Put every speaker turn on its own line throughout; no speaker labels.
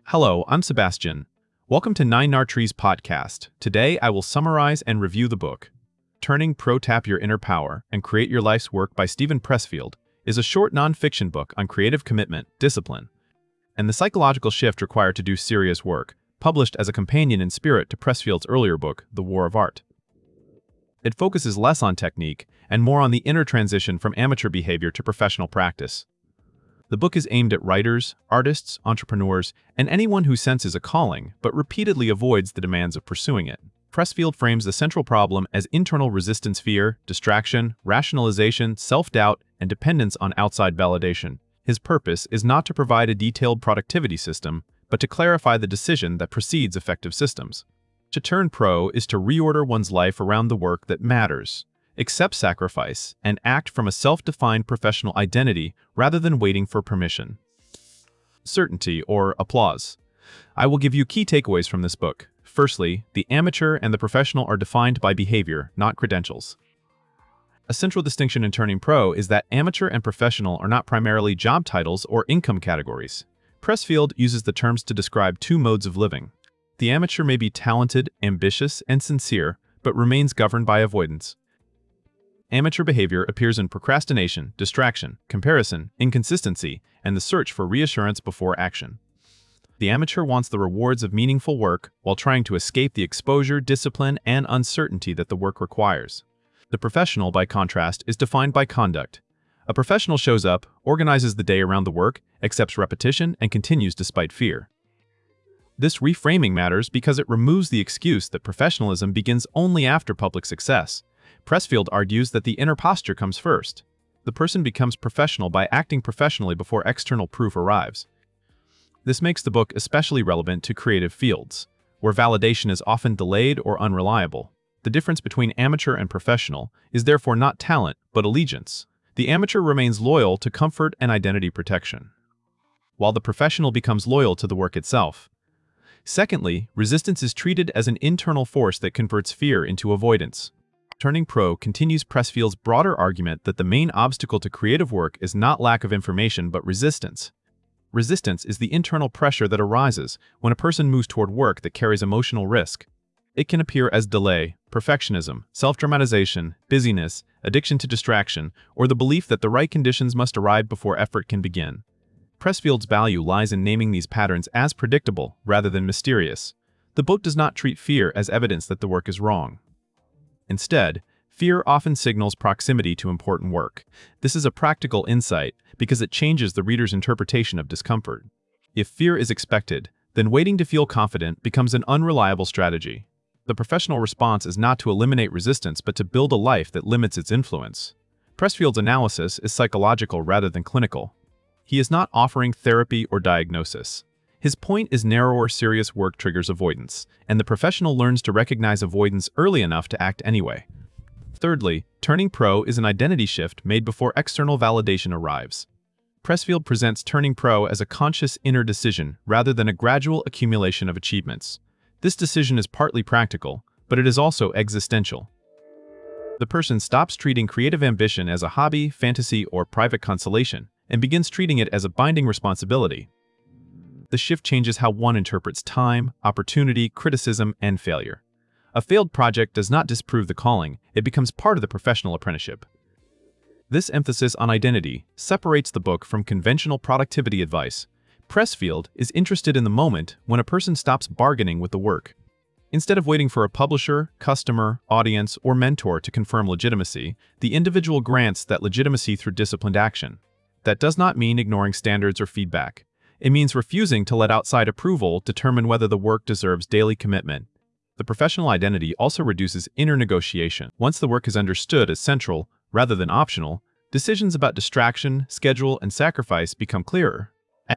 Hello, I'm Sebastian. Welcome to Nine Nartrees podcast. Today, I will summarize and review the book. Turning Pro: Tap Your Inner Power and Create Your Life's Work by Steven Pressfield is a short non-fiction book on creative commitment, discipline, and the psychological shift required to do serious work, published as a companion in spirit to Pressfield's earlier book, The War of Art. It focuses less on technique and more on the inner transition from amateur behavior to professional practice. The book is aimed at writers, artists, entrepreneurs, and anyone who senses a calling but repeatedly avoids the demands of pursuing it. Pressfield frames the central problem as internal resistance, fear, distraction, rationalization, self-doubt, and dependence on outside validation. His purpose is not to provide a detailed productivity system, but to clarify the decision that precedes effective systems. To turn pro is to reorder one's life around the work that matters, accept sacrifice, and act from a self-defined professional identity rather than waiting for permission, certainty, or applause. I will give you key takeaways from this book. Firstly, the amateur and the professional are defined by behavior, not credentials. A central distinction in turning pro is that amateur and professional are not primarily job titles or income categories. Pressfield uses the terms to describe two modes of living. The amateur may be talented, ambitious, and sincere, but remains governed by avoidance. Amateur behavior appears in procrastination, distraction, comparison, inconsistency, and the search for reassurance before action. The amateur wants the rewards of meaningful work while trying to escape the exposure, discipline, and uncertainty that the work requires. The professional, by contrast, is defined by conduct. A professional shows up, organizes the day around the work, accepts repetition, and continues despite fear. This reframing matters because it removes the excuse that professionalism begins only after public success. Pressfield argues that the inner posture comes first. The person becomes professional by acting professionally before external proof arrives. This makes the book especially relevant to creative fields, where validation is often delayed or unreliable. The difference between amateur and professional is therefore not talent, but allegiance. The amateur remains loyal to comfort and identity protection, while the professional becomes loyal to the work itself. Secondly, resistance is treated as an internal force that converts fear into avoidance. Turning Pro continues Pressfield's broader argument that the main obstacle to creative work is not lack of information but resistance. Resistance is the internal pressure that arises when a person moves toward work that carries emotional risk. It can appear as delay, perfectionism, self-dramatization, busyness, addiction to distraction, or the belief that the right conditions must arrive before effort can begin. Pressfield's value lies in naming these patterns as predictable rather than mysterious. The book does not treat fear as evidence that the work is wrong. Instead, fear often signals proximity to important work. This is a practical insight because it changes the reader's interpretation of discomfort. If fear is expected, then waiting to feel confident becomes an unreliable strategy. The professional response is not to eliminate resistance but to build a life that limits its influence. Pressfield's analysis is psychological rather than clinical. He is not offering therapy or diagnosis. His point is narrower serious work triggers avoidance, and the professional learns to recognize avoidance early enough to act anyway. Thirdly, turning pro is an identity shift made before external validation arrives. Pressfield presents turning pro as a conscious inner decision rather than a gradual accumulation of achievements. This decision is partly practical, but it is also existential. The person stops treating creative ambition as a hobby, fantasy, or private consolation, and begins treating it as a binding responsibility. The shift changes how one interprets time, opportunity, criticism, and failure. A failed project does not disprove the calling, it becomes part of the professional apprenticeship. This emphasis on identity separates the book from conventional productivity advice. Pressfield is interested in the moment when a person stops bargaining with the work. Instead of waiting for a publisher, customer, audience, or mentor to confirm legitimacy, the individual grants that legitimacy through disciplined action. That does not mean ignoring standards or feedback. It means refusing to let outside approval determine whether the work deserves daily commitment. The professional identity also reduces inner negotiation. Once the work is understood as central, rather than optional, decisions about distraction, schedule, and sacrifice become clearer.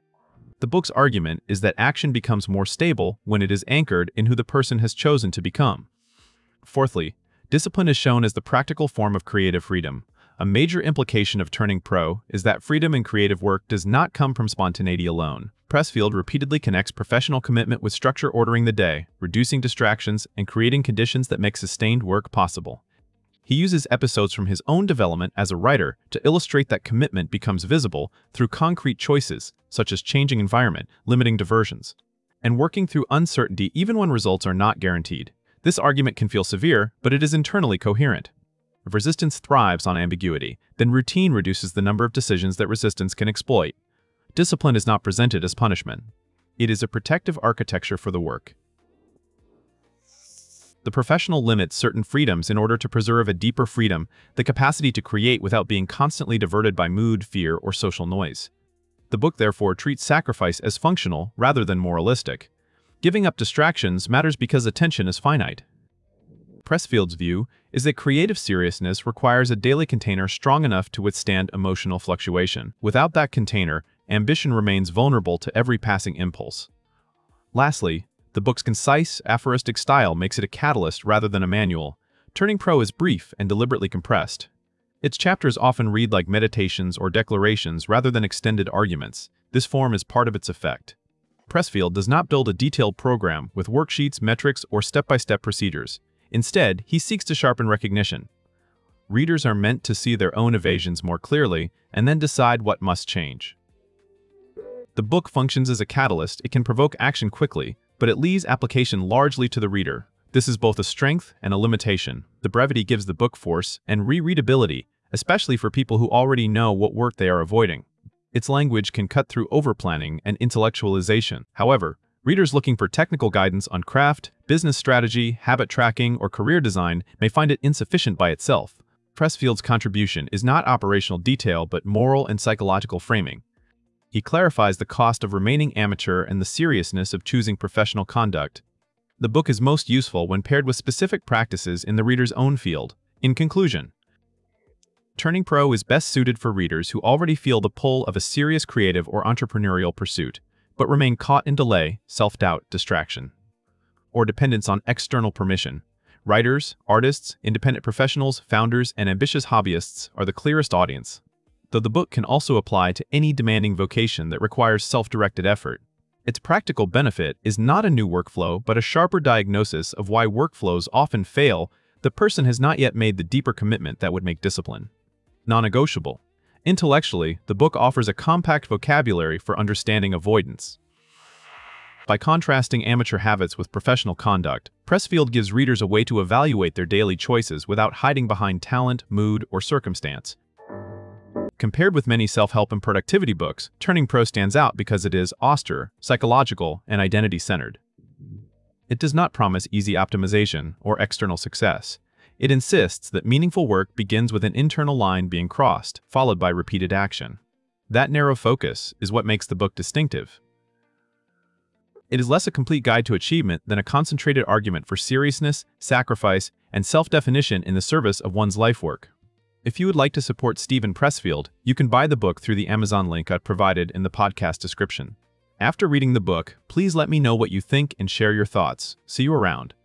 The book's argument is that action becomes more stable when it is anchored in who the person has chosen to become. Fourthly, discipline is shown as the practical form of creative freedom. A major implication of turning pro is that freedom in creative work does not come from spontaneity alone. Pressfield repeatedly connects professional commitment with structure, ordering the day, reducing distractions, and creating conditions that make sustained work possible. He uses episodes from his own development as a writer to illustrate that commitment becomes visible through concrete choices, such as changing environment, limiting diversions, and working through uncertainty even when results are not guaranteed. This argument can feel severe, but it is internally coherent. If resistance thrives on ambiguity, then routine reduces the number of decisions that resistance can exploit. Discipline is not presented as punishment. It is a protective architecture for the work. The professional limits certain freedoms in order to preserve a deeper freedom, the capacity to create without being constantly diverted by mood, fear, or social noise. The book therefore treats sacrifice as functional rather than moralistic. Giving up distractions matters because attention is finite. Pressfield's view is that creative seriousness requires a daily container strong enough to withstand emotional fluctuation. Without that container, ambition remains vulnerable to every passing impulse. Lastly, the book's concise, aphoristic style makes it a catalyst rather than a manual. Turning Pro is brief and deliberately compressed. Its chapters often read like meditations or declarations rather than extended arguments. This form is part of its effect. Pressfield does not build a detailed program with worksheets, metrics, or step-by-step procedures. Instead, he seeks to sharpen recognition. Readers are meant to see their own evasions more clearly and then decide what must change. The book functions as a catalyst. It can provoke action quickly, but it leaves application largely to the reader. This is both a strength and a limitation. The brevity gives the book force and rereadability, especially for people who already know what work they are avoiding. Its language can cut through overplanning and intellectualization. However, readers looking for technical guidance on craft, business strategy, habit tracking, or career design may find it insufficient by itself. Pressfield's contribution is not operational detail but moral and psychological framing. He clarifies the cost of remaining amateur and the seriousness of choosing professional conduct. The book is most useful when paired with specific practices in the reader's own field. In conclusion, Turning Pro is best suited for readers who already feel the pull of a serious creative or entrepreneurial pursuit, but remain caught in delay, self-doubt, distraction, or dependence on external permission. Writers, artists, independent professionals, founders, and ambitious hobbyists are the clearest audience, though the book can also apply to any demanding vocation that requires self-directed effort. Its practical benefit is not a new workflow, but a sharper diagnosis of why workflows often fail. The person has not yet made the deeper commitment that would make discipline non-negotiable. Intellectually, the book offers a compact vocabulary for understanding avoidance. By contrasting amateur habits with professional conduct, Pressfield gives readers a way to evaluate their daily choices without hiding behind talent, mood, or circumstance. Compared with many self-help and productivity books, Turning Pro stands out because it is austere, psychological, and identity-centered. It does not promise easy optimization or external success. It insists that meaningful work begins with an internal line being crossed, followed by repeated action. That narrow focus is what makes the book distinctive. It is less a complete guide to achievement than a concentrated argument for seriousness, sacrifice, and self-definition in the service of one's life work. If you would like to support Steven Pressfield, you can buy the book through the Amazon link I've provided in the podcast description. After reading the book, please let me know what you think and share your thoughts. See you around.